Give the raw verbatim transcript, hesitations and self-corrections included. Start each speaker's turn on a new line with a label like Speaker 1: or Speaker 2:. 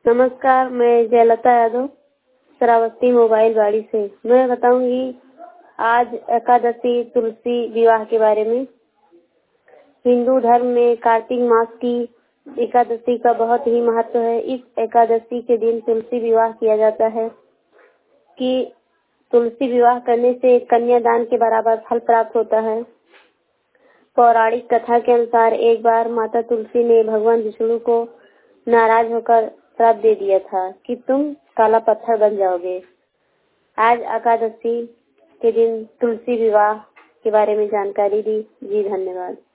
Speaker 1: नमस्कार, मैं जयलता यादव श्रावस्ती मोबाइल वाड़ी से। मैं बताऊंगी आज एकादशी तुलसी विवाह के बारे में। हिंदू धर्म में कार्तिक मास की एकादशी का बहुत ही महत्व है। इस एकादशी के दिन तुलसी विवाह किया जाता है कि तुलसी विवाह करने से कन्यादान के बराबर फल प्राप्त होता है। पौराणिक कथा के अनुसार एक बार माता तुलसी ने भगवान विष्णु को नाराज होकर श्राप दे दिया था कि तुम काला पत्थर बन जाओगे। आज एकादशी के दिन तुलसी विवाह के बारे में जानकारी दी। जी धन्यवाद।